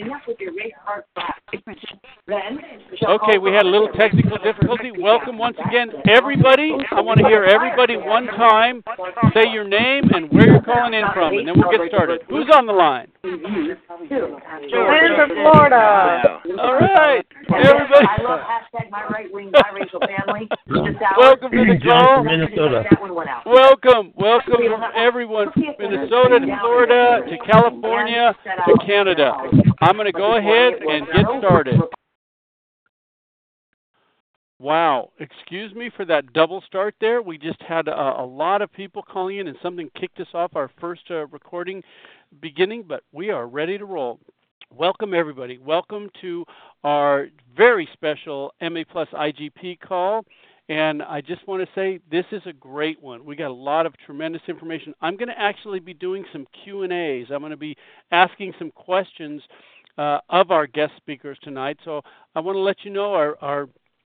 Okay, we had a little technical difficulty. Welcome once again, everybody. I want to hear everybody one time say your name and where you're calling in from, and then we'll get started. Who's on the line? Joanne from Florida. All right, everybody. I love hashtag my right-wing biracial family. Welcome to the call. Minnesota. Welcome everyone from Minnesota to Florida to California to Canada. I'm going to go ahead and get started. Wow, excuse me for that double start there. We just had a lot of people calling in and something kicked us off our first recording beginning, but we are ready to roll. Welcome everybody. Welcome to our very special MA Plus IGP call. And I just want to say this is a great one. We got a lot of tremendous information. I'm going to actually be doing some Q&As. I'm going to be asking some questions of our guest speakers tonight. So I want to let you know our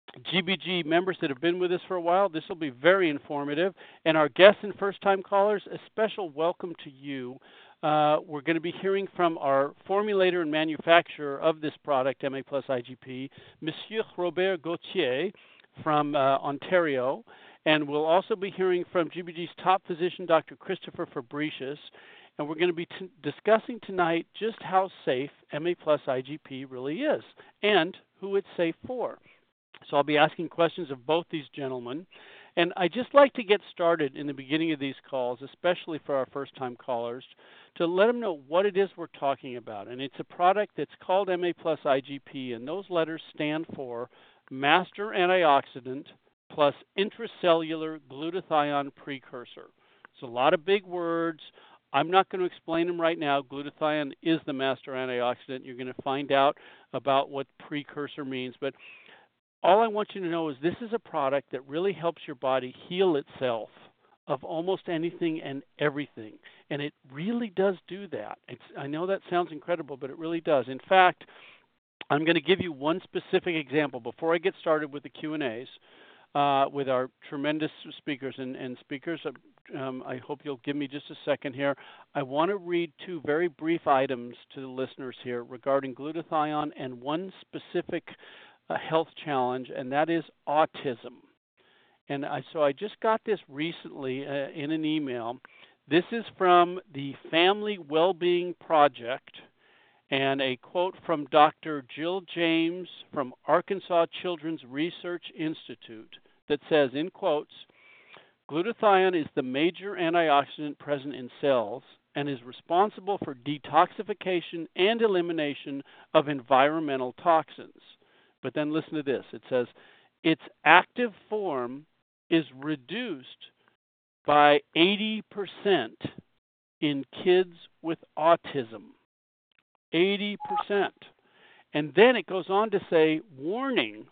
GBG members that have been with us for a while, this will be very informative. And our guests and first-time callers, a special welcome to you. We're going to be hearing from our formulator and manufacturer of this product, MA Plus IGP, Monsieur Robert Gauthier from Ontario. And we'll also be hearing from GBG's top physician, Dr. Christopher Fabricius. And we're going to be discussing tonight just how safe MA Plus IGP really is and who it's safe for. So I'll be asking questions of both these gentlemen. And I just like to get started in the beginning of these calls, especially for our first-time callers, to let them know what it is we're talking about. And it's a product that's called MA Plus IGP, and those letters stand for Master Antioxidant plus Intracellular Glutathione Precursor. It's a lot of big words. I'm not going to explain them right now. Glutathione is the master antioxidant. You're going to find out about what precursor means. But all I want you to know is this is a product that really helps your body heal itself of almost anything and everything. And it really does do that. I know that sounds incredible, but it really does. In fact, I'm going to give you one specific example before I get started with the Q&As with our tremendous speakers. And speakers, I hope you'll give me just a second here. I want to read two very brief items to the listeners here regarding glutathione and one specific health challenge, and that is autism. And so I just got this recently in an email. This is from the Family Wellbeing Project, and a quote from Dr. Jill James from Arkansas Children's Research Institute that says, in quotes, glutathione is the major antioxidant present in cells and is responsible for detoxification and elimination of environmental toxins. But then listen to this. It says, its active form is reduced by 80% in kids with autism. 80%. And then it goes on to say, warning,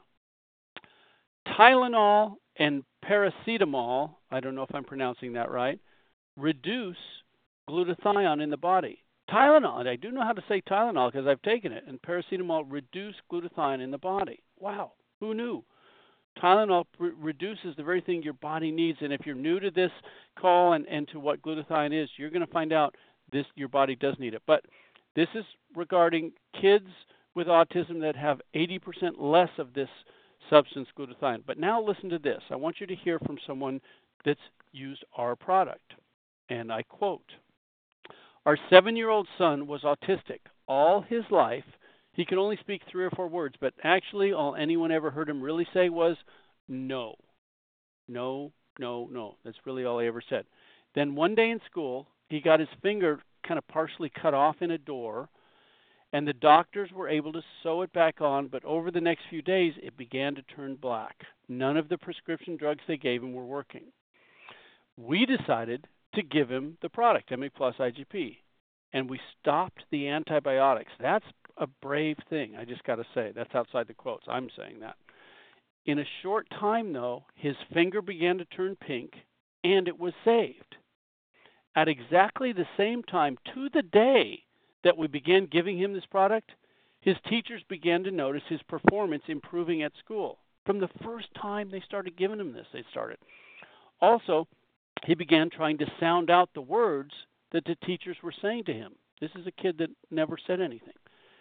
Tylenol and paracetamol, I don't know if I'm pronouncing that right, reduce glutathione in the body. Tylenol, I do know how to say Tylenol because I've taken it, and paracetamol reduce glutathione in the body. Wow, who knew? Tylenol reduces the very thing your body needs, and if you're new to this call and to what glutathione is, you're going to find out your body does need it. But this is regarding kids with autism that have 80% less of this substance, glutathione. But now listen to this. I want you to hear from someone that's used our product, and I quote, our 7-year-old son was autistic all his life. He could only speak 3 or 4 words, but actually all anyone ever heard him really say was no. No, no, no. That's really all he ever said. Then one day in school, he got his finger kind of partially cut off in a door, and the doctors were able to sew it back on, but over the next few days, it began to turn black. None of the prescription drugs they gave him were working. We decided to give him the product, MA Plus IGP, and we stopped the antibiotics. That's a brave thing, I just got to say. That's outside the quotes. I'm saying that. In a short time, though, his finger began to turn pink, and it was saved. At exactly the same time, to the day that we began giving him this product, his teachers began to notice his performance improving at school. From the first time they started giving him this, they started. Also, he began trying to sound out the words that the teachers were saying to him. This is a kid that never said anything.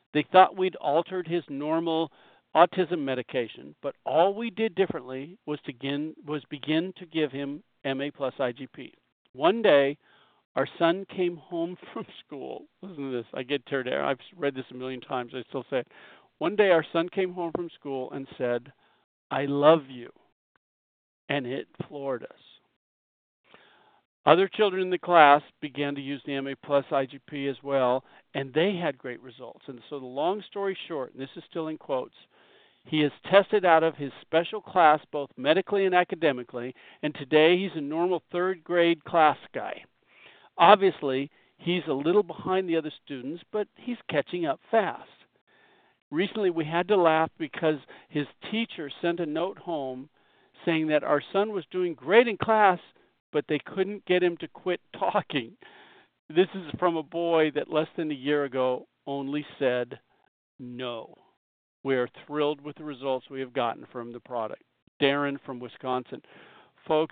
They thought we'd altered his normal autism medication, but all we did differently was begin to give him MA plus IGP. One day, our son came home from school. Listen to this. I get teared down. I've read this a million times. I still say it. One day, our son came home from school and said, "I love you." And it floored us. Other children in the class began to use the MA plus IGP as well, and they had great results. And so the long story short, and this is still in quotes, he is tested out of his special class both medically and academically, and today he's a normal third grade class guy. Obviously, he's a little behind the other students, but he's catching up fast. Recently, we had to laugh because his teacher sent a note home saying that our son was doing great in class, but they couldn't get him to quit talking. This is from a boy that less than a year ago only said no. We are thrilled with the results we have gotten from the product. Darren from Wisconsin. Folks,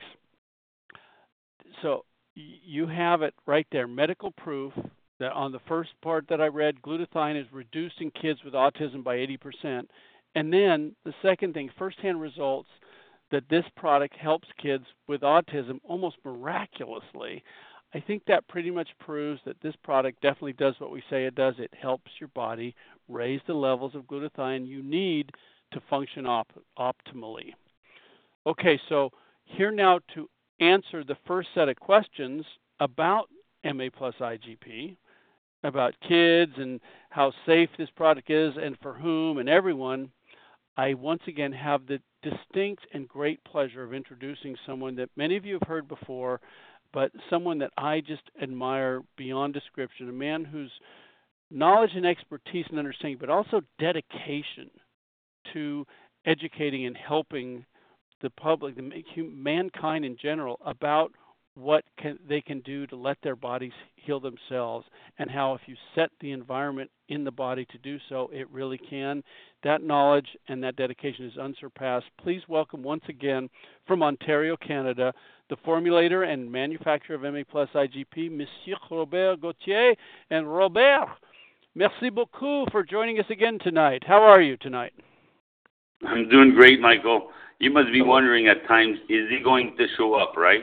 so you have it right there, medical proof that on the first part that I read, glutathione is reduced in kids with autism by 80%. And then the second thing, firsthand results that this product helps kids with autism almost miraculously. I think that pretty much proves that this product definitely does what we say it does. It helps your body raise the levels of glutathione you need to function optimally. Okay, so here now to answer the first set of questions about MA plus IGP, about kids and how safe this product is and for whom and everyone, I once again have the distinct and great pleasure of introducing someone that many of you have heard before, but someone that I just admire beyond description, a man whose knowledge and expertise and understanding, but also dedication to educating and helping the public, mankind in general, about what they can do to let their bodies heal themselves, and how if you set the environment in the body to do so, it really can. That knowledge and that dedication is unsurpassed. Please welcome once again from Ontario, Canada, the formulator and manufacturer of MA plus IGP, Monsieur Robert Gauthier. And Robert, merci beaucoup for joining us again tonight. How are you tonight? I'm doing great, Michael. You must be wondering at times, is he going to show up, right?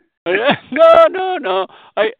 No.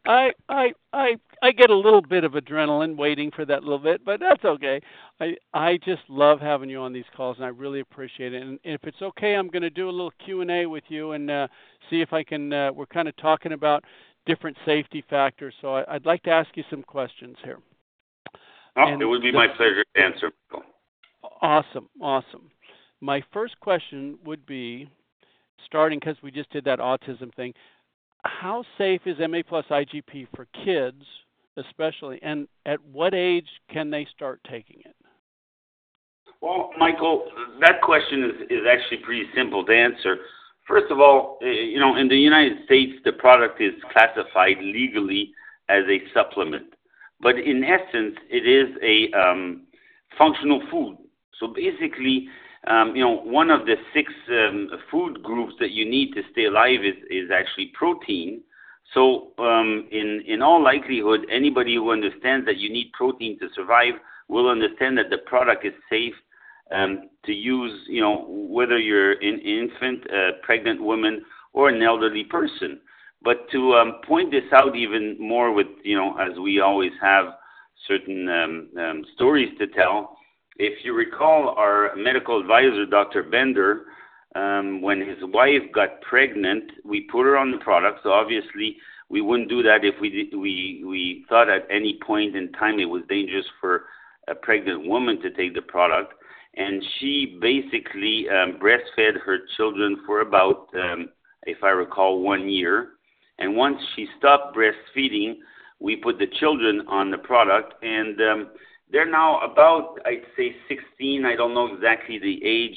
I get a little bit of adrenaline waiting for that little bit, but that's okay. I just love having you on these calls, and I really appreciate it. And if it's okay, I'm going to do a little Q&A with you and see if I can. We're kind of talking about different safety factors, so I'd like to ask you some questions here. It would be my pleasure to answer, Michael. Awesome. My first question would be, starting because we just did that autism thing, how safe is MA plus IGP for kids, especially, and at what age can they start taking it? Well, Michael, that question is actually pretty simple to answer. First of all, in the United States, the product is classified legally as a supplement. But in essence, it is a functional food. So basically, one of the 6 food groups that you need to stay alive is actually protein. So in all likelihood, anybody who understands that you need protein to survive will understand that the product is safe to use, whether you're an infant, a pregnant woman, or an elderly person. But to point this out even more with, as we always have certain stories to tell, if you recall our medical advisor, Dr. Bender, when his wife got pregnant, we put her on the product. So obviously we wouldn't do that if we thought at any point in time it was dangerous for a pregnant woman to take the product. And she basically breastfed her children for about, if I recall, 1 year. And once she stopped breastfeeding, we put the children on the product, and they're now about, I'd say, 16. I don't know exactly the age,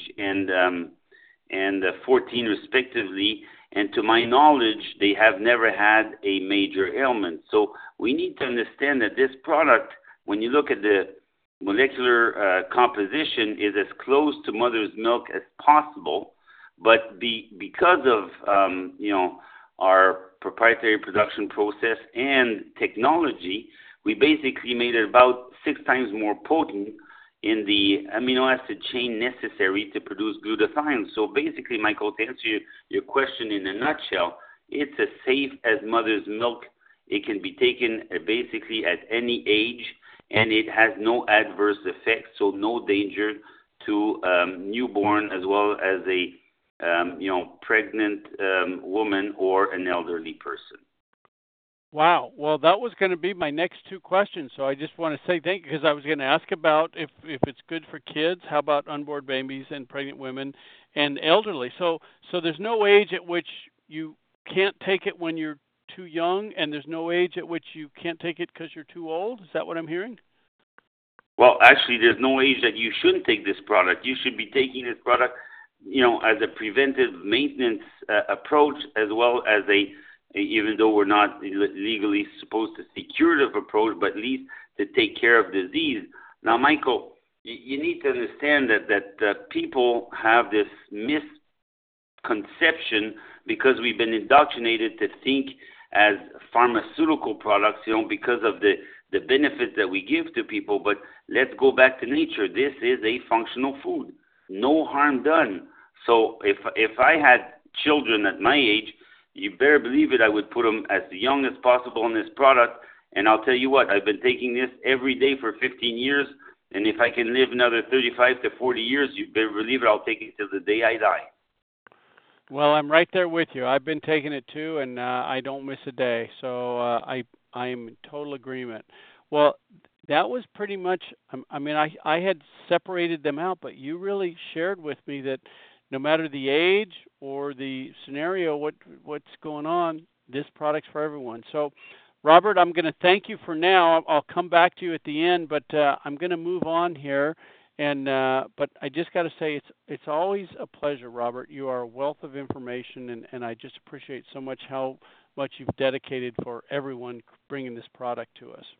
and 14 respectively. And to my knowledge, they have never had a major ailment. So we need to understand that this product, when you look at the molecular composition, is as close to mother's milk as possible. But because of our proprietary production process and technology, we basically made it about 6 times more potent in the amino acid chain necessary to produce glutathione. So basically, Michael, to answer your question in a nutshell, it's as safe as mother's milk. It can be taken basically at any age, and it has no adverse effects, so no danger to newborn as well as a pregnant woman or an elderly person. Wow. Well, that was going to be my next 2 questions. So I just want to say thank you, because I was going to ask about if it's good for kids. How about unborn babies and pregnant women and elderly? So there's no age at which you can't take it when you're too young, and there's no age at which you can't take it because you're too old? Is that what I'm hearing? Well, actually, there's no age that you shouldn't take this product. You should be taking this product, as a preventive maintenance approach, as well as even though we're not legally supposed to see curative approach, but at least to take care of disease. Now, Michael, you need to understand that people have this misconception because we've been indoctrinated to think as pharmaceutical products, because of the benefits that we give to people. But let's go back to nature. This is a functional food. No harm done. So if I had children at my age, you better believe it, I would put them as young as possible in this product. And I'll tell you what, I've been taking this every day for 15 years. And if I can live another 35 to 40 years, you better believe it, I'll take it till the day I die. Well, I'm right there with you. I've been taking it too, and I don't miss a day. So I'm in total agreement. Well, that was pretty much, I had separated them out, but you really shared with me that no matter the age or the scenario, what's going on, this product's for everyone. So, Robert, I'm going to thank you for now. I'll come back to you at the end, but I'm going to move on here. And but I just got to say, it's always a pleasure, Robert. You are a wealth of information, and I just appreciate so much how much you've dedicated for everyone bringing this product to us.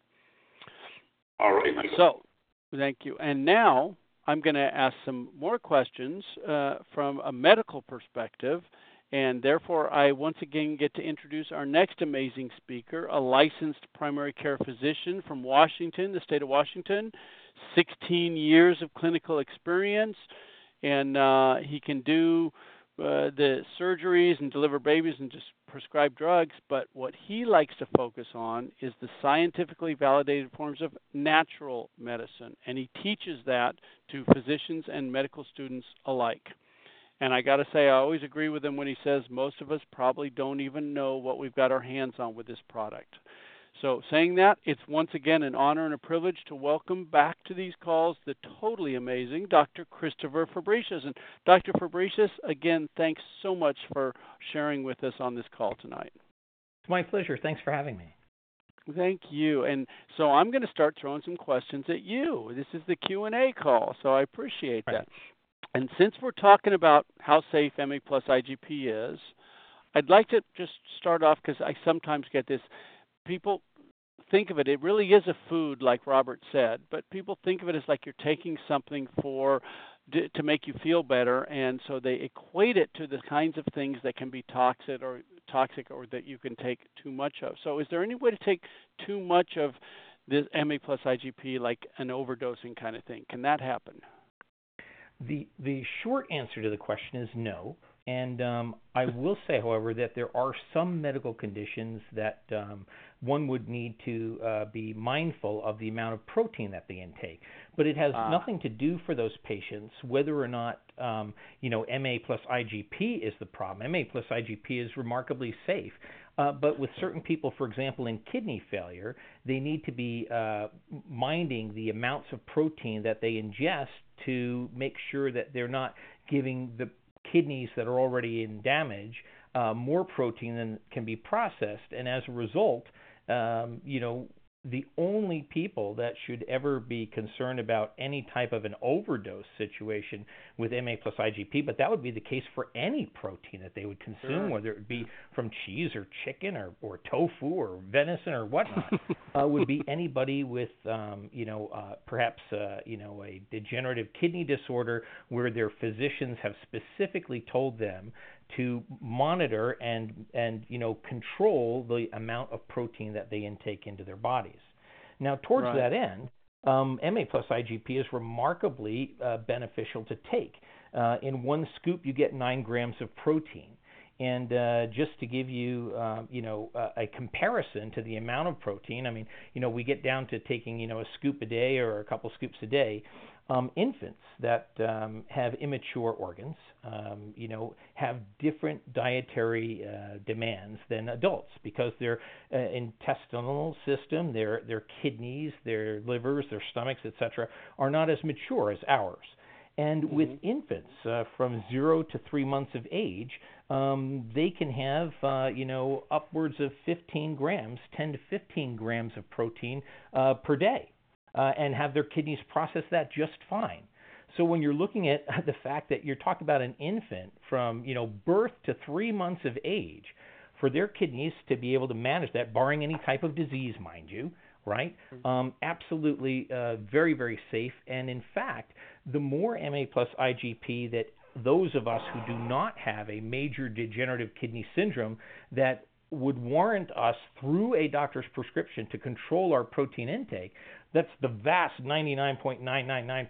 All right, Michael. So, thank you. And now I'm going to ask some more questions from a medical perspective, and therefore I once again get to introduce our next amazing speaker, a licensed primary care physician from Washington, the state of Washington, 16 years of clinical experience, and he can do the surgeries and deliver babies and just prescribe drugs, but what he likes to focus on is the scientifically validated forms of natural medicine, and he teaches that to physicians and medical students alike. And I got to say, I always agree with him when he says most of us probably don't even know what we've got our hands on with this product. So saying that, it's once again an honor and a privilege to welcome back to these calls the totally amazing Dr. Christopher Fabricius. And Dr. Fabricius, again, thanks so much for sharing with us on this call tonight. It's my pleasure. Thanks for having me. Thank you. And so I'm going to start throwing some questions at you. This is the Q&A call, so I appreciate that. And since we're talking about how safe MA plus IGP is, I'd like to just start off, because I sometimes get this. People think of it, it really is a food, like Robert said, but people think of it as like you're taking something to make you feel better, and so they equate it to the kinds of things that can be toxic or that you can take too much of. So is there any way to take too much of this MA plus IGP, like an overdosing kind of thing? Can that happen? The short answer to the question is no. And I will say, however, that there are some medical conditions that one would need to be mindful of the amount of protein that they intake. But it has nothing to do for those patients whether or not, MA plus IGP is the problem. MA plus IGP is remarkably safe. But with certain people, for example, in kidney failure, they need to be minding the amounts of protein that they ingest to make sure that they're not giving the kidneys that are already in damage more protein than can be processed, and as a result, the only people that should ever be concerned about any type of an overdose situation with MA plus IGP, but that would be the case for any protein that they would consume, whether it be from cheese or chicken or tofu or venison or whatnot, would be anybody with, perhaps, a degenerative kidney disorder where their physicians have specifically told them to monitor and control the amount of protein that they intake into their bodies. Now, towards that end, MA plus IGP is remarkably beneficial to take. In one scoop, you get 9 grams of protein. And just to give you, a comparison to the amount of protein, I mean, we get down to taking, a scoop a day or a couple scoops a day. Infants that have immature organs, have different dietary demands than adults because their intestinal system, their kidneys, their livers, their stomachs, etc., are not as mature as ours. And with infants from 0 to 3 months of age, they can have, upwards of 15 grams, 10 to 15 grams of protein per day. And have their kidneys process that just fine. So when you're looking at the fact that you're talking about an infant from, birth to 3 months of age, for their kidneys to be able to manage that, barring any type of disease, mind you, right? Absolutely very, very safe. And in fact, the more MA plus IGP that those of us who do not have a major degenerative kidney syndrome that would warrant us through a doctor's prescription to control our protein intake, that's the vast 99.999%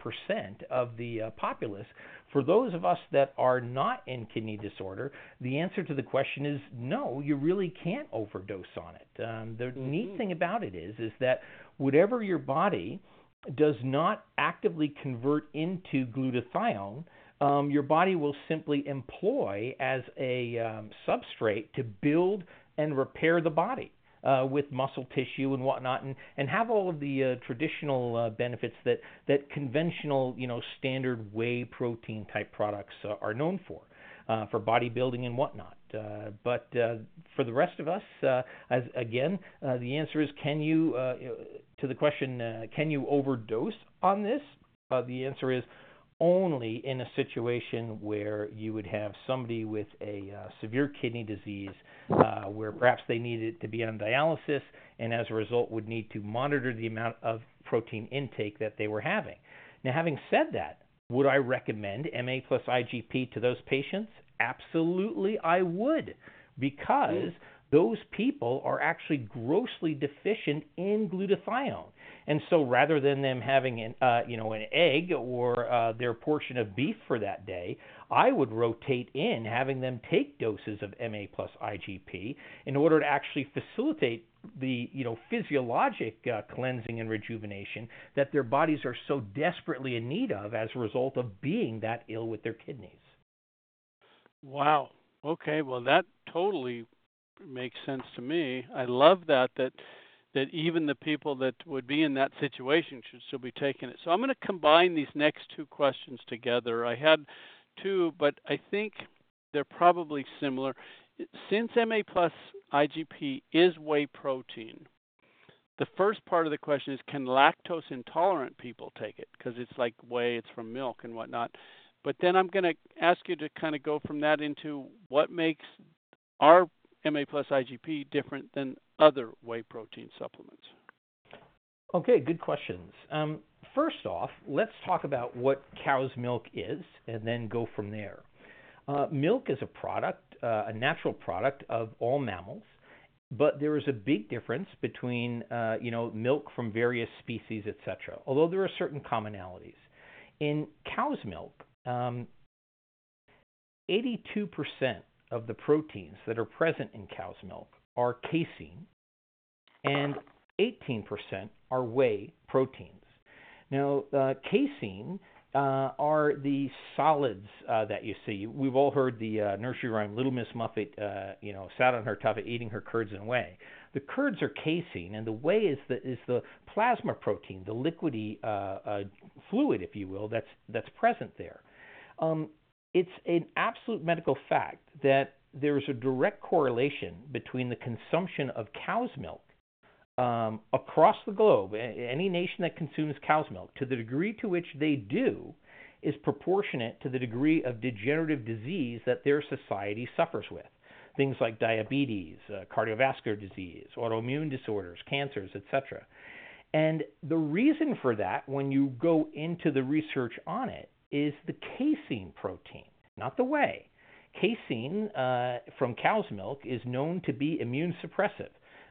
of the populace. For those of us that are not in kidney disorder, the answer to the question is no, you really can't overdose on it. The neat thing about it is that whatever your body does not actively convert into glutathione, your body will simply employ as a substrate to build and repair the body with muscle tissue and whatnot, and have all of the traditional benefits that conventional, standard whey protein type products are known for bodybuilding and whatnot. But for the rest of us, the answer is, can you, to the question, can you overdose on this? The answer is only in a situation where you would have somebody with a severe kidney disease where perhaps they needed to be on dialysis and as a result would need to monitor the amount of protein intake that they were having. Now, having said that, would I recommend MA plus IGP to those patients? Absolutely, I would, because those people are actually grossly deficient in glutathione. And so rather than them having an egg or their portion of beef for that day, I would rotate in having them take doses of MA plus IGP in order to actually facilitate the physiologic cleansing and rejuvenation that their bodies are so desperately in need of as a result of being that ill with their kidneys. Wow. Okay. Well, that totally makes sense to me. I love that even the people that would be in that situation should still be taking it. So I'm going to combine these next two questions together. I had two, but I think they're probably similar. Since MA plus IGP is whey protein, the first part of the question is, can lactose intolerant people take it? Because it's like whey, it's from milk and whatnot. But then I'm going to ask you to kind of go from that into what makes our MA plus IGP different than other whey protein supplements. Okay, good questions. First off, let's talk about what cow's milk is and then go from there. Milk is a product, a natural product of all mammals, but there is a big difference between milk from various species, etc., although there are certain commonalities. In cow's milk, 82% of the proteins that are present in cow's milk are casein, and 18% are whey proteins. Now, casein are the solids that you see. We've all heard the nursery rhyme, Little Miss Muffet, sat on her tuffet eating her curds and whey. The curds are casein, and the whey is the plasma protein, the liquidy fluid, if you will, that's present there. It's an absolute medical fact that there's a direct correlation between the consumption of cow's milk across the globe. Any nation that consumes cow's milk, to the degree to which they do, is proportionate to the degree of degenerative disease that their society suffers with. Things like diabetes, cardiovascular disease, autoimmune disorders, cancers, etc. And the reason for that, when you go into the research on it, is the casein protein, not the whey. Casein from cow's milk is known to be immune suppressive.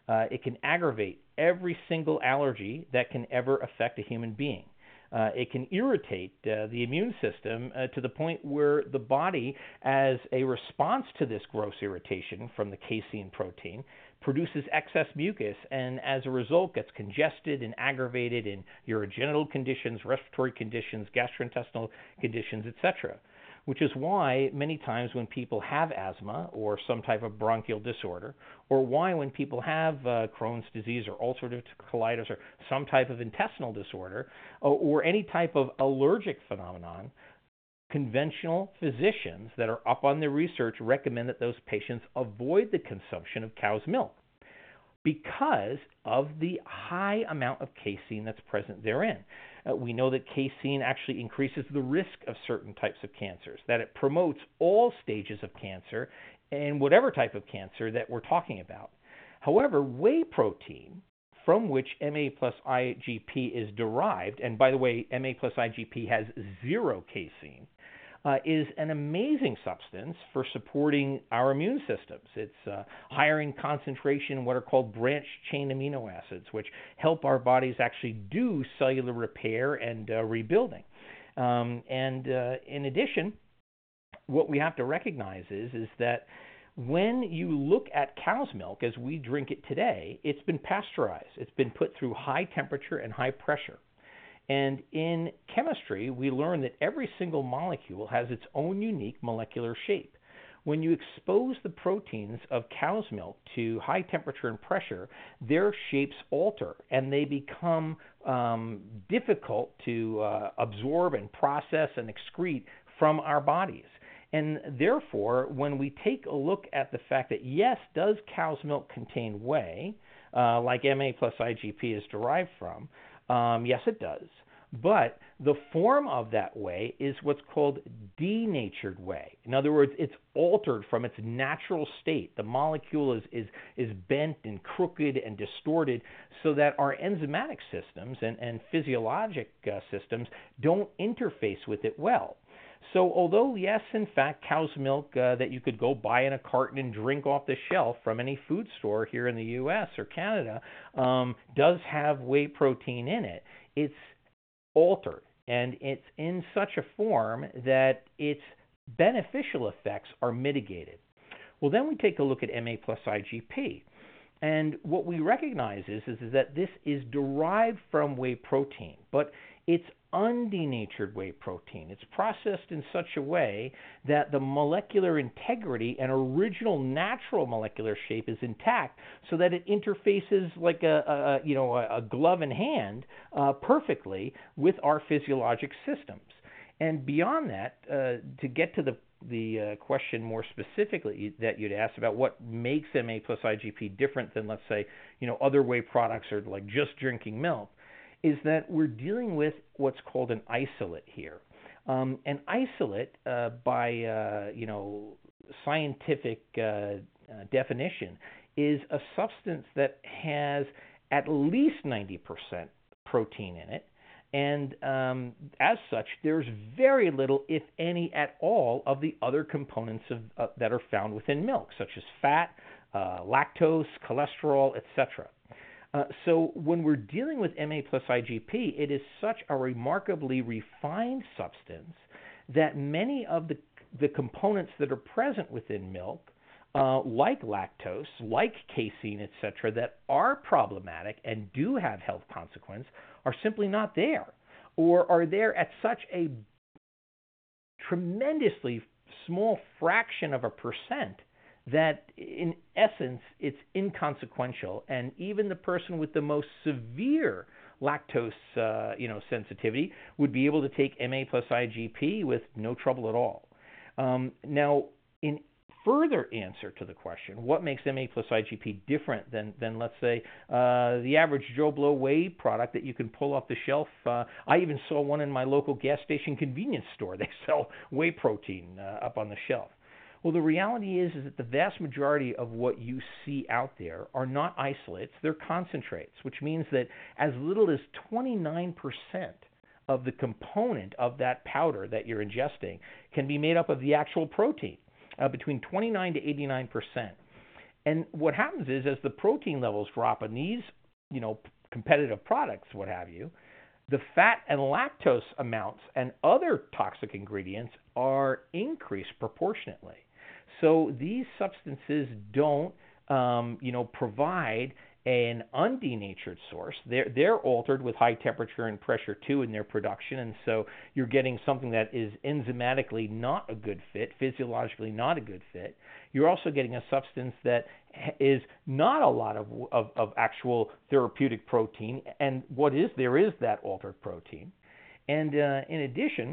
It can aggravate every single allergy that can ever affect a human being. It can irritate the immune system to the point where the body, as a response to this gross irritation from the casein protein, produces excess mucus and as a result gets congested and aggravated in urogenital conditions, respiratory conditions, gastrointestinal conditions, etc. Which is why many times when people have asthma or some type of bronchial disorder, or why when people have Crohn's disease or ulcerative colitis or some type of intestinal disorder, or any type of allergic phenomenon, conventional physicians that are up on their research recommend that those patients avoid the consumption of cow's milk because of the high amount of casein that's present therein. We know that casein actually increases the risk of certain types of cancers, that it promotes all stages of cancer and whatever type of cancer that we're talking about. However, whey protein, from which MA plus IGP is derived, and by the way, MA plus IGP has 0 casein, is an amazing substance for supporting our immune systems. It's higher in concentration in what are called branched-chain amino acids, which help our bodies actually do cellular repair and rebuilding. In addition, what we have to recognize is that when you look at cow's milk as we drink it today, it's been pasteurized. It's been put through high temperature and high pressure. And in chemistry, we learn that every single molecule has its own unique molecular shape. When you expose the proteins of cow's milk to high temperature and pressure, their shapes alter and they become difficult to absorb and process and excrete from our bodies. And therefore, when we take a look at the fact that, yes, does cow's milk contain whey, like MA plus IGP is derived from? Yes, it does. But the form of that whey is what's called denatured whey. In other words, it's altered from its natural state. The molecule is bent and crooked and distorted so that our enzymatic systems and physiologic systems don't interface with it well. So although, yes, in fact, cow's milk that you could go buy in a carton and drink off the shelf from any food store here in the U.S. or Canada does have whey protein in it, it's altered, and it's in such a form that its beneficial effects are mitigated. Well, then we take a look at MA plus IGP. And what we recognize is that this is derived from whey protein, but it's undenatured whey protein. It's processed in such a way that the molecular integrity and original natural molecular shape is intact, so that it interfaces like a glove in hand perfectly with our physiologic systems. And beyond that, to get to the question more specifically that you'd asked about what makes MA plus IGP different than, let's say, other whey products or like just drinking milk, is that we're dealing with what's called an isolate here. An isolate, by scientific definition, is a substance that has at least 90% protein in it, and as such, there's very little, if any at all, of the other components that are found within milk, such as fat, lactose, cholesterol, etc. So when we're dealing with MA plus IGP, it is such a remarkably refined substance that many of the components that are present within milk, like lactose, like casein, etc., that are problematic and do have health consequence, are simply not there, or are there at such a tremendously small fraction of a percent that in essence it's inconsequential, and even the person with the most severe lactose sensitivity would be able to take MA plus IGP with no trouble at all. Now, in further answer to the question, what makes MA plus IGP different than let's say, the average Joe Blow whey product that you can pull off the shelf? I even saw one in my local gas station convenience store. They sell whey protein up on the shelf. Well, the reality is that the vast majority of what you see out there are not isolates, they're concentrates, which means that as little as 29% of the component of that powder that you're ingesting can be made up of the actual protein, between 29 to 89%. And what happens is, as the protein levels drop in these, competitive products, what have you, the fat and lactose amounts and other toxic ingredients are increased proportionately. So these substances don't, provide an undenatured source. They're altered with high temperature and pressure too in their production, and so you're getting something that is enzymatically not a good fit, physiologically not a good fit. You're also getting a substance that is not a lot of actual therapeutic protein, and there is that altered protein. And in addition,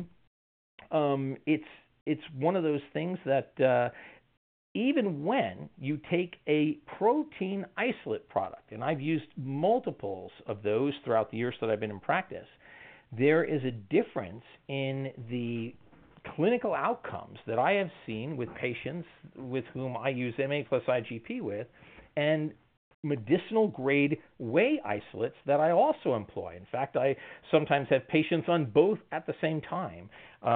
it's one of those things that even when you take a protein isolate product, and I've used multiples of those throughout the years that I've been in practice, there is a difference in the clinical outcomes that I have seen with patients with whom I use MA plus IGP with, and medicinal grade whey isolates that I also employ. In fact, I sometimes have patients on both at the same time.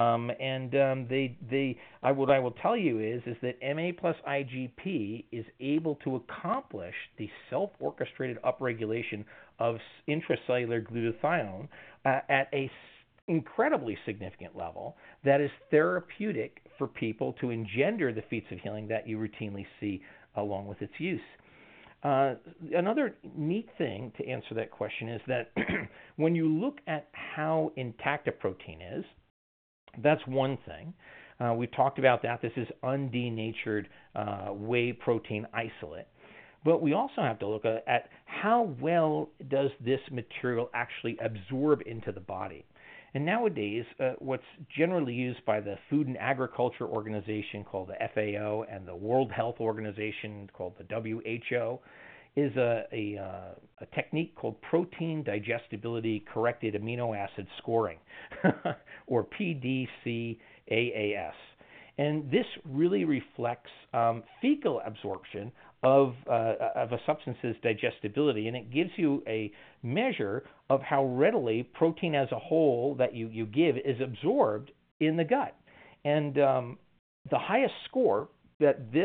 What I will tell you is that MA plus IGP is able to accomplish the self-orchestrated upregulation of intracellular glutathione at a incredibly significant level that is therapeutic for people to engender the feats of healing that you routinely see along with its use. Another neat thing to answer that question is that when you look at how intact a protein is, that's one thing. We've talked about that. This is undenatured whey protein isolate. But we also have to look at how well does this material actually absorb into the body. And nowadays, what's generally used by the Food and Agriculture Organization called the FAO and the World Health Organization called the WHO is a technique called protein digestibility corrected amino acid scoring, or PDCAAS. And this really reflects fecal absorption of a substance's digestibility, and it gives you a measure of how readily protein as a whole that you give is absorbed in the gut. And the highest score that this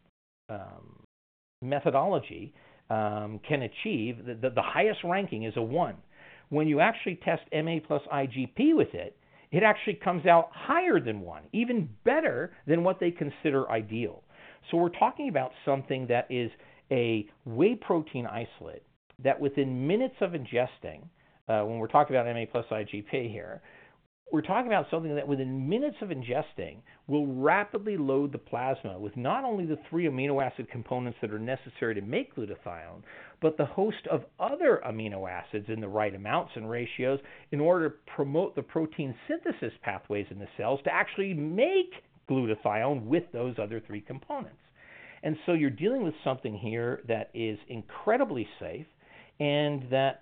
methodology can achieve, the highest ranking is a 1. When you actually test MA plus IGP with it, it actually comes out higher than 1, even better than what they consider ideal. So we're talking about something that is a whey protein isolate that within minutes of ingesting, when we're talking about MA plus IGP here, we're talking about something that within minutes of ingesting will rapidly load the plasma with not only the 3 amino acid components that are necessary to make glutathione, but the host of other amino acids in the right amounts and ratios in order to promote the protein synthesis pathways in the cells to actually make glutathione with those other 3 components. And so you're dealing with something here that is incredibly safe, and that,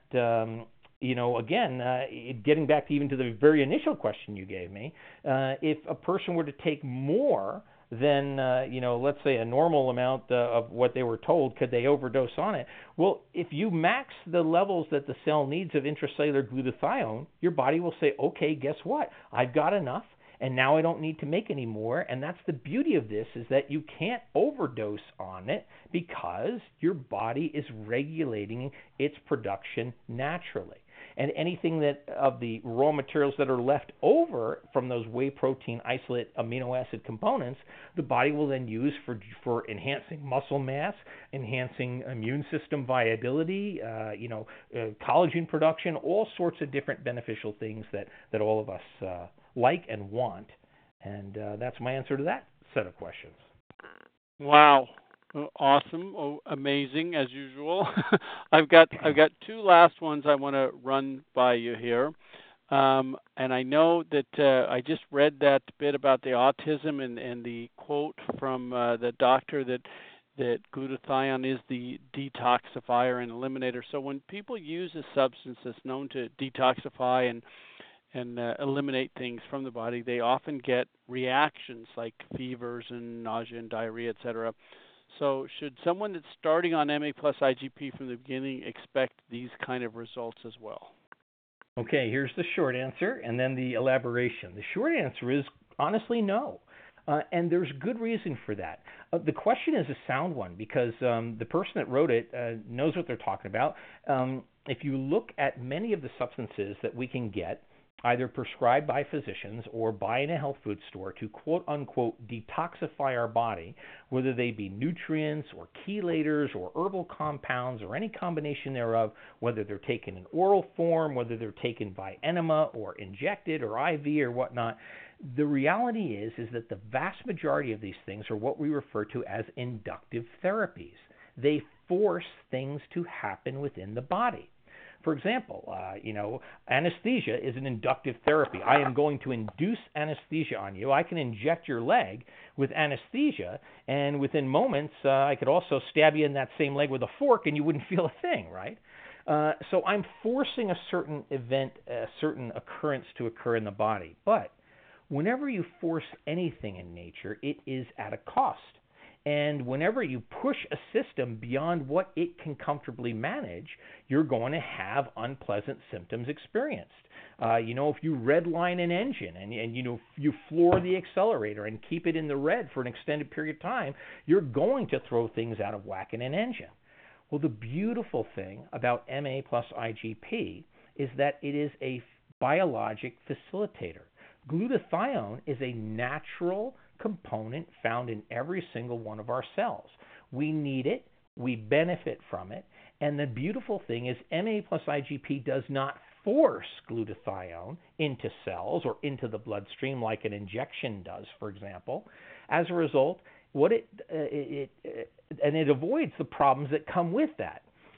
getting back even to the very initial question you gave me, if a person were to take more than, let's say a normal amount of what they were told, could they overdose on it? Well, if you max the levels that the cell needs of intracellular glutathione, your body will say, okay, guess what? I've got enough, and now I don't need to make any more. And that's the beauty of this, is that you can't overdose on it because your body is regulating its production naturally. And anything that of the raw materials that are left over from those whey protein isolate amino acid components, the body will then use for enhancing muscle mass, enhancing immune system viability, collagen production, all sorts of different beneficial things that all of us like and want. And that's my answer to that set of questions. Wow. Awesome. Amazing as usual. I've got 2 last ones I want to run by you here. And I know that I just read that bit about the autism and the quote from the doctor that glutathione is the detoxifier and eliminator. So when people use a substance that's known to detoxify and eliminate things from the body, they often get reactions like fevers and nausea and diarrhea, etc. So should someone that's starting on MA plus IGP from the beginning expect these kind of results as well? Okay, here's the short answer and then the elaboration. The short answer is honestly no. And there's good reason for that. The question is a sound one because the person that wrote it knows what they're talking about. If you look at many of the substances that we can get, either prescribed by physicians or buy in a health food store to quote-unquote detoxify our body, whether they be nutrients or chelators or herbal compounds or any combination thereof, whether they're taken in oral form, whether they're taken by enema or injected or IV or whatnot, the reality is that the vast majority of these things are what we refer to as inductive therapies. They force things to happen within the body. For example, anesthesia is an inductive therapy. I am going to induce anesthesia on you. I can inject your leg with anesthesia, and within moments, I could also stab you in that same leg with a fork, and you wouldn't feel a thing, right? So I'm forcing a certain event, a certain occurrence to occur in the body. But whenever you force anything in nature, it is at a cost. And whenever you push a system beyond what it can comfortably manage, you're going to have unpleasant symptoms experienced. If you redline an engine and you floor the accelerator and keep it in the red for an extended period of time, you're going to throw things out of whack in an engine. Well, the beautiful thing about MA plus IGP is that it is a biologic facilitator. Glutathione is a natural component found in every single one of our cells. We need it, we benefit from it, and the beautiful thing is MA plus IGP does not force glutathione into cells or into the bloodstream like an injection does, for example. As a result, it avoids the problems that come with that.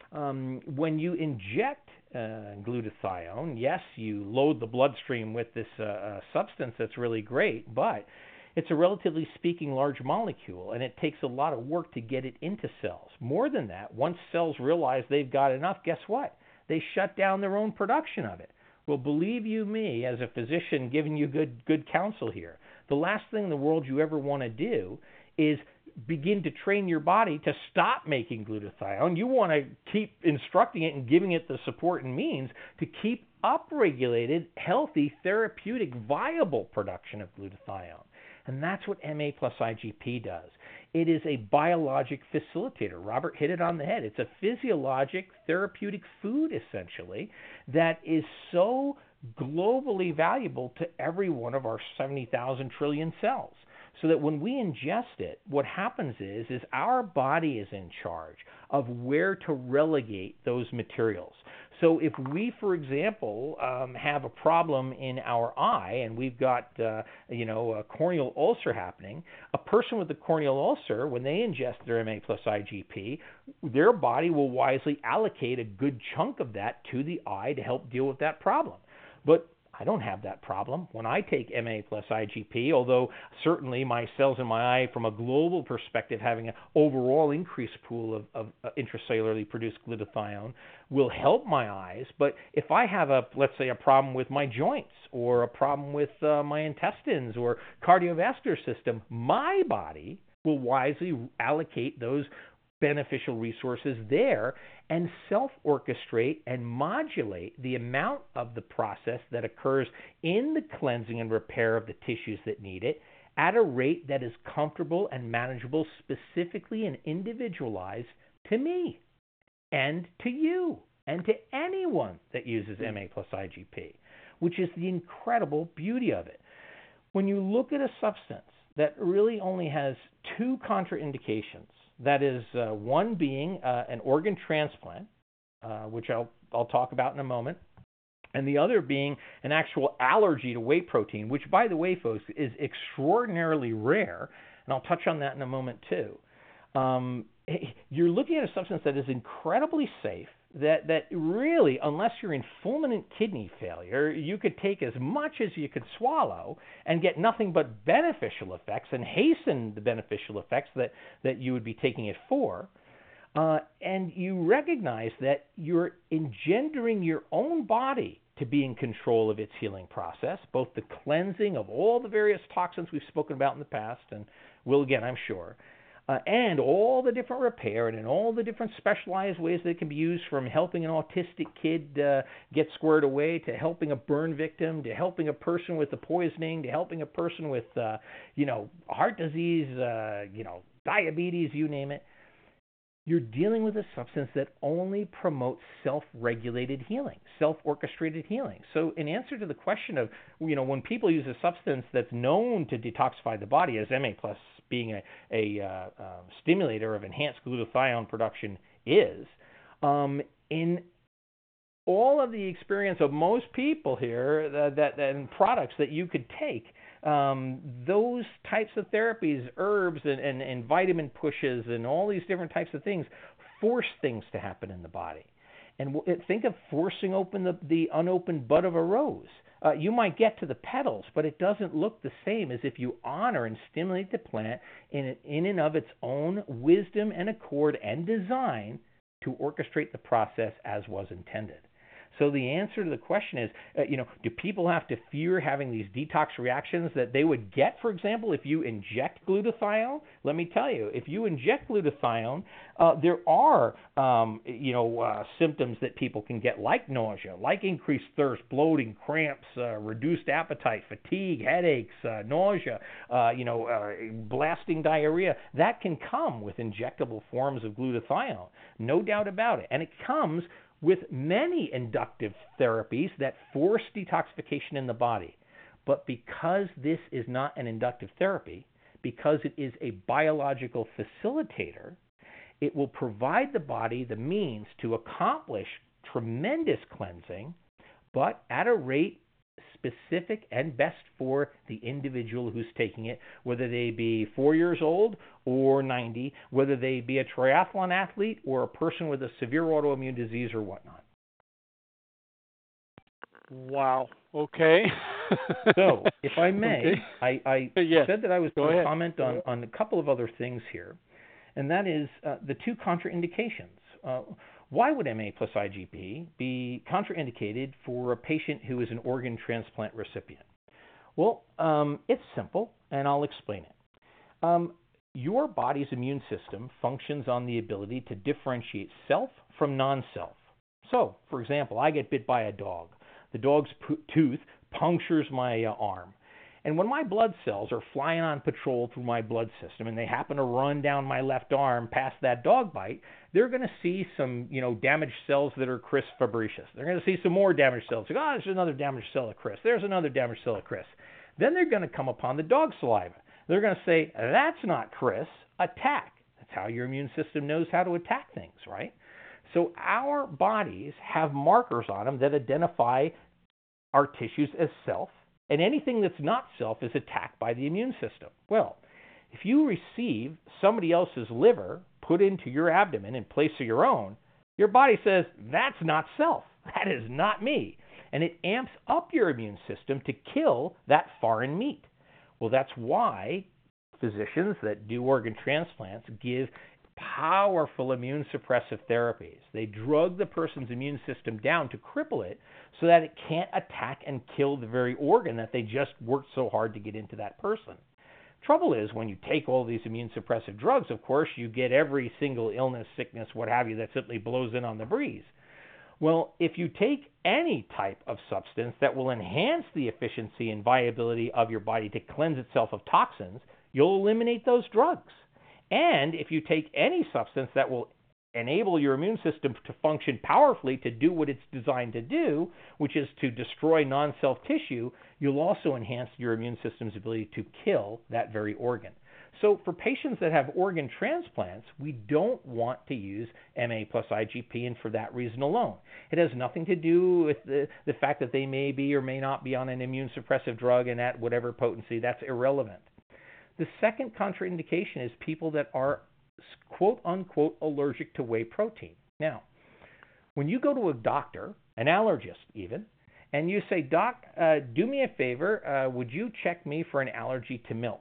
When you inject glutathione, yes, you load the bloodstream with this substance that's really great, but it's a relatively speaking large molecule, and it takes a lot of work to get it into cells. More than that, once cells realize they've got enough, guess what? They shut down their own production of it. Well, believe you me, as a physician giving you good counsel here, the last thing in the world you ever want to do is begin to train your body to stop making glutathione. You want to keep instructing it and giving it the support and means to keep upregulated, healthy, therapeutic, viable production of glutathione. And that's what MA plus IGP does. It is a biologic facilitator. Robert hit it on the head. It's a physiologic therapeutic food, essentially, that is so globally valuable to every one of our 70,000 trillion cells. So that when we ingest it, what happens is our body is in charge of where to relegate those materials. So if we, for example, have a problem in our eye and we've got, a corneal ulcer happening, a person with a corneal ulcer, when they ingest their MA plus IGP, their body will wisely allocate a good chunk of that to the eye to help deal with that problem. But I don't have that problem when I take MA plus IGP, although certainly my cells in my eye, from a global perspective, having an overall increased pool of intracellularly produced glutathione will help my eyes. But if I have let's say, a problem with my joints or a problem with my intestines or cardiovascular system, my body will wisely allocate those beneficial resources there and self-orchestrate and modulate the amount of the process that occurs in the cleansing and repair of the tissues that need it at a rate that is comfortable and manageable, specifically and individualized to me and to you and to anyone that uses MA plus IGP, which is the incredible beauty of it. When you look at a substance that really only has two contraindications, that is, one being an organ transplant, which I'll talk about in a moment, and the other being an actual allergy to whey protein, which, by the way, folks, is extraordinarily rare, and I'll touch on that in a moment too. You're looking at a substance that is incredibly safe, that really, unless you're in fulminant kidney failure, you could take as much as you could swallow and get nothing but beneficial effects and hasten the beneficial effects that you would be taking it for. And you recognize that you're engendering your own body to be in control of its healing process, both the cleansing of all the various toxins we've spoken about in the past and will again, I'm sure, and all the different repair and all the different specialized ways that it can be used, from helping an autistic kid get squared away, to helping a burn victim, to helping a person with the poisoning, to helping a person with, heart disease, diabetes, you name it. You're dealing with a substance that only promotes self-regulated healing, self-orchestrated healing. So in answer to the question of, when people use a substance that's known to detoxify the body, as MA Plus being a stimulator of enhanced glutathione production is, in all of the experience of most people here that and products that you could take, those types of therapies, herbs and vitamin pushes and all these different types of things, force things to happen in the body. And think of forcing open the unopened bud of a rose. You might get to the petals, but it doesn't look the same as if you honor and stimulate the plant in and of its own wisdom and accord and design to orchestrate the process as was intended. So the answer to the question is, do people have to fear having these detox reactions that they would get, for example, if you inject glutathione? Let me tell you, if you inject glutathione, there are, symptoms that people can get, like nausea, like increased thirst, bloating, cramps, reduced appetite, fatigue, headaches, nausea, blasting diarrhea. That can come with injectable forms of glutathione, no doubt about it. And it comes with many inductive therapies that force detoxification in the body. But because this is not an inductive therapy, because it is a biological facilitator, it will provide the body the means to accomplish tremendous cleansing, but at a rate specific and best for the individual who's taking it, whether they be 4 years old or 90, whether they be a triathlon athlete or a person with a severe autoimmune disease or whatnot. Wow. Okay. So, if I may, okay. I yes. said that I was going Go to ahead. comment on a couple of other things here, and that is the two contraindications. Why would MA plus IGP be contraindicated for a patient who is an organ transplant recipient? Well, it's simple, and I'll explain it. Your body's immune system functions on the ability to differentiate self from non-self. So, for example, I get bit by a dog. The dog's tooth punctures my arm. And when my blood cells are flying on patrol through my blood system and they happen to run down my left arm past that dog bite, they're going to see some, damaged cells that are Chris Fabricius. They're going to see some more damaged cells. Like, there's another damaged cell of Chris. There's another damaged cell of Chris. Then they're going to come upon the dog saliva. They're going to say, that's not Chris, attack. That's how your immune system knows how to attack things, right? So our bodies have markers on them that identify our tissues as self, and anything that's not self is attacked by the immune system. Well, if you receive somebody else's liver put into your abdomen in place of your own, your body says, that's not self. That is not me. And it amps up your immune system to kill that foreign meat. Well, that's why physicians that do organ transplants give powerful immune suppressive therapies. They drug the person's immune system down to cripple it so that it can't attack and kill the very organ that they just worked so hard to get into that person. Trouble is, when you take all these immune suppressive drugs, of course, you get every single illness, sickness, what have you, that simply blows in on the breeze. Well, if you take any type of substance that will enhance the efficiency and viability of your body to cleanse itself of toxins, you'll eliminate those drugs. And if you take any substance that will enable your immune system to function powerfully to do what it's designed to do, which is to destroy non-self tissue, you'll also enhance your immune system's ability to kill that very organ. So for patients that have organ transplants, we don't want to use MA plus IGP, and for that reason alone. It has nothing to do with the fact that they may be or may not be on an immune suppressive drug and at whatever potency. That's irrelevant. The second contraindication is people that are quote-unquote allergic to whey protein. Now, when you go to a doctor, an allergist even, and you say, Doc, do me a favor, would you check me for an allergy to milk?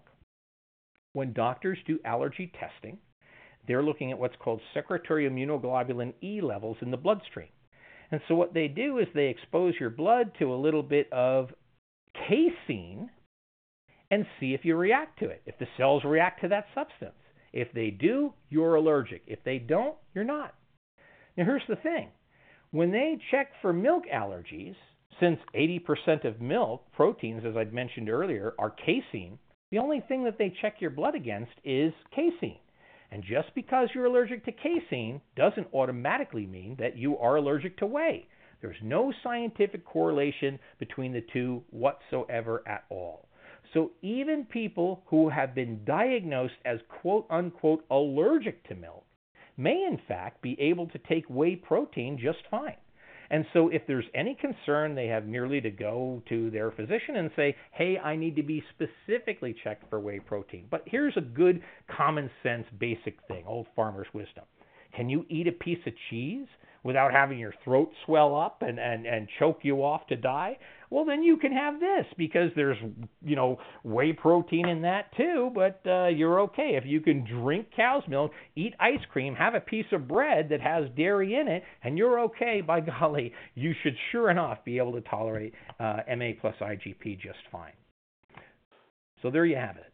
When doctors do allergy testing, they're looking at what's called secretory immunoglobulin E levels in the bloodstream. And so what they do is they expose your blood to a little bit of casein and see if you react to it, if the cells react to that substance. If they do, you're allergic. If they don't, you're not. Now, here's the thing. When they check for milk allergies, since 80% of milk proteins, as I'd mentioned earlier, are casein, the only thing that they check your blood against is casein. And just because you're allergic to casein doesn't automatically mean that you are allergic to whey. There's no scientific correlation between the two whatsoever at all. So even people who have been diagnosed as quote-unquote allergic to milk may in fact be able to take whey protein just fine. And so if there's any concern, they have merely to go to their physician and say, hey, I need to be specifically checked for whey protein. But here's a good common sense basic thing, old farmer's wisdom. Can you eat a piece of cheese without having your throat swell up and choke you off to die? Well, then you can have this because there's, whey protein in that too, but you're okay. If you can drink cow's milk, eat ice cream, have a piece of bread that has dairy in it, and you're okay, by golly, you should sure enough be able to tolerate MA plus IGP just fine. So there you have it.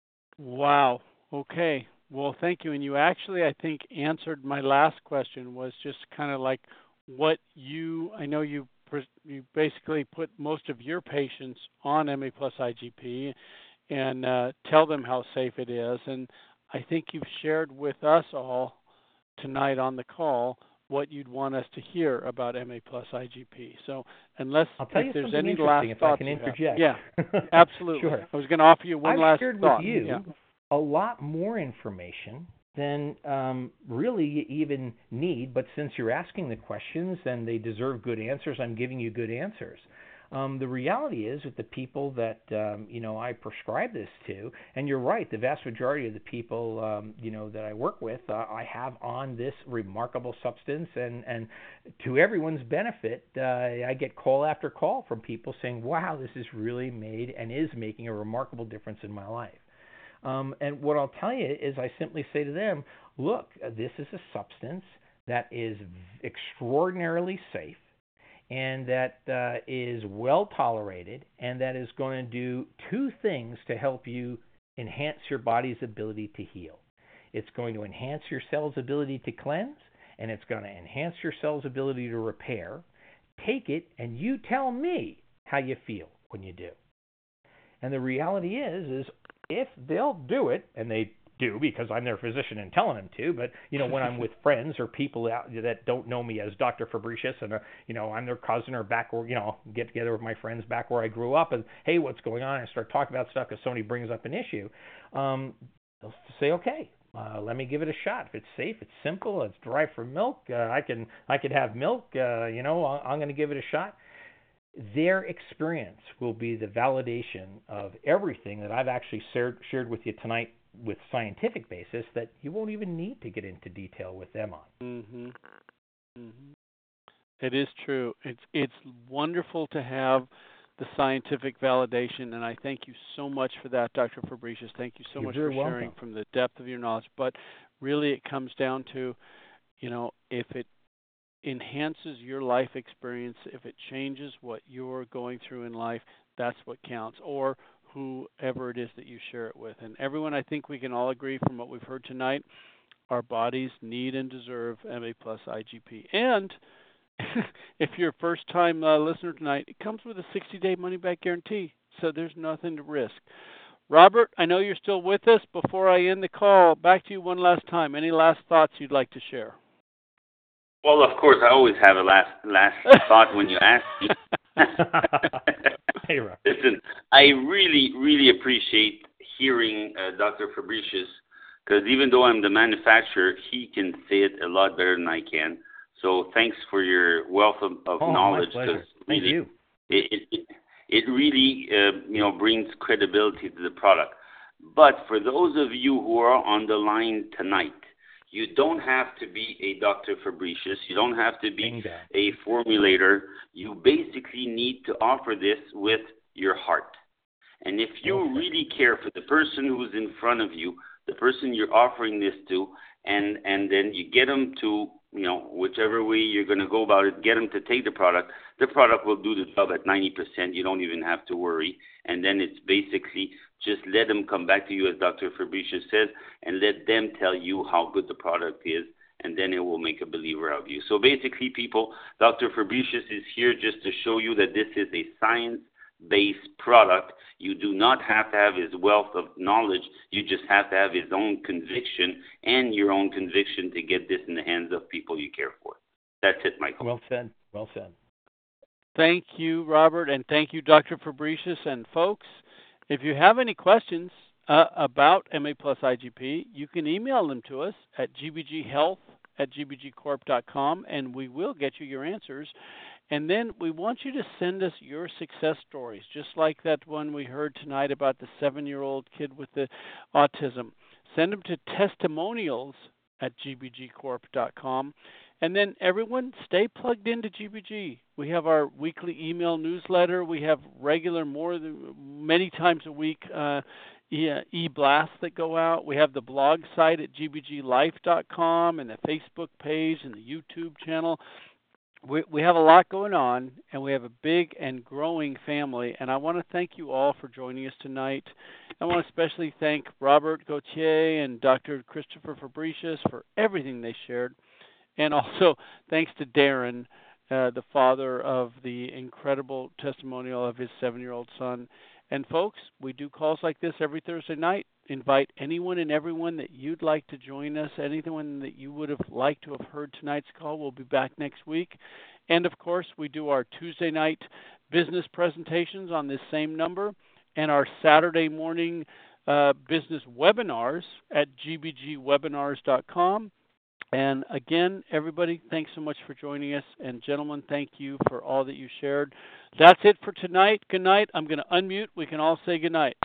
Wow. Okay. Well, thank you. And you actually, I think, answered my last question, was just kind of like what I know you basically put most of your patients on MA plus IGP and tell them how safe it is. And I think you've shared with us all tonight on the call what you'd want us to hear about MA plus IGP. So unless if there's any last thoughts, if I can interject. Yeah, absolutely. Sure. I was going to offer you one last thought. I've shared with you a lot more information than really you even need, but since you're asking the questions and they deserve good answers, I'm giving you good answers. The reality is with the people that, I prescribe this to, and you're right, the vast majority of the people, that I work with, I have on this remarkable substance, and to everyone's benefit, I get call after call from people saying, wow, this has really made and is making a remarkable difference in my life. And what I'll tell you is I simply say to them, look, this is a substance that is extraordinarily safe and that is well tolerated and that is going to do two things to help you enhance your body's ability to heal. It's going to enhance your cell's ability to cleanse, and it's going to enhance your cell's ability to repair. Take it, and you tell me how you feel when you do. And the reality is if they'll do it, and they do because I'm their physician and telling them to, but, when I'm with friends or people out that don't know me as Dr. Fabricius and, I'm their cousin or back where, get together with my friends back where I grew up and, hey, what's going on? I start talking about stuff because somebody brings up an issue. They'll say, okay, let me give it a shot. If it's safe, it's simple, it's derived from milk, I can have milk, I'm going to give it a shot. Their experience will be the validation of everything that I've actually shared with you tonight with scientific basis that you won't even need to get into detail with them on. Mm-hmm. Mm-hmm. It is true. It's wonderful to have the scientific validation, and I thank you so much for that, Dr. Fabricius. Thank you so much for sharing from the depth of your knowledge. But really it comes down to, if it enhances your life experience, if it changes what you're going through in life, that's what counts, or whoever it is that you share it with. And everyone, I think we can all agree from what we've heard tonight, our bodies need and deserve MA plus IGP. And if you're a first-time listener tonight, it comes with a 60-day money-back guarantee, so there's nothing to risk. Robert, I know you're still with us. Before I end the call, back to you one last time. Any last thoughts you'd like to share? Well, of course, I always have a last thought when you ask me. Hey, Rob. Listen, I really, really appreciate hearing Dr. Fabricius, because even though I'm the manufacturer, he can say it a lot better than I can. So thanks for your wealth of knowledge. My pleasure. Thank you. It really, brings credibility to the product. But for those of you who are on the line tonight, you don't have to be a Dr. Fabricius. You don't have to be a formulator. You basically need to offer this with your heart. And if you really care for the person who's in front of you, the person you're offering this to, and then you get them to whichever way you're going to go about it, get them to take the product. The product will do the job at 90%. You don't even have to worry. And then it's basically just let them come back to you, as Dr. Fabricius says, and let them tell you how good the product is, and then it will make a believer of you. So basically, people, Dr. Fabricius is here just to show you that this is a science-based product. You do not have to have his wealth of knowledge. You just have to have his own conviction and your own conviction to get this in the hands of people you care for. That's it, Michael. Well said. Well said. Thank you, Robert, and thank you, Dr. Fabricius. And folks, if you have any questions about MA Plus IGP, you can email them to us at gbghealth@gbgcorp.com, and we will get you your answers. And then we want you to send us your success stories, just like that one we heard tonight about the 7-year-old kid with the autism. Send them to testimonials@gbgcorp.com. And then everyone, stay plugged into GBG. We have our weekly email newsletter. We have regular, many times a week, e-blasts that go out. We have the blog site at gbglife.com and the Facebook page and the YouTube channel. We have a lot going on, and we have a big and growing family. And I want to thank you all for joining us tonight. I want to especially thank Robert Gauthier and Dr. Christopher Fabricius for everything they shared. And also, thanks to Darren, the father of the incredible testimonial of his 7-year-old son. And folks, we do calls like this every Thursday night. Invite anyone and everyone that you'd like to join us, anyone that you would have liked to have heard tonight's call. We'll be back next week. And, of course, we do our Tuesday night business presentations on this same number and our Saturday morning business webinars at gbgwebinars.com. And again, everybody, thanks so much for joining us. And gentlemen, thank you for all that you shared. That's it for tonight. Good night. I'm going to unmute. We can all say good night.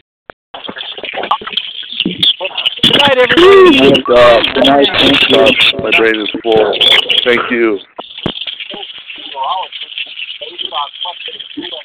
Good night, everybody. Good night. Thank you. My brain is full. Thank you.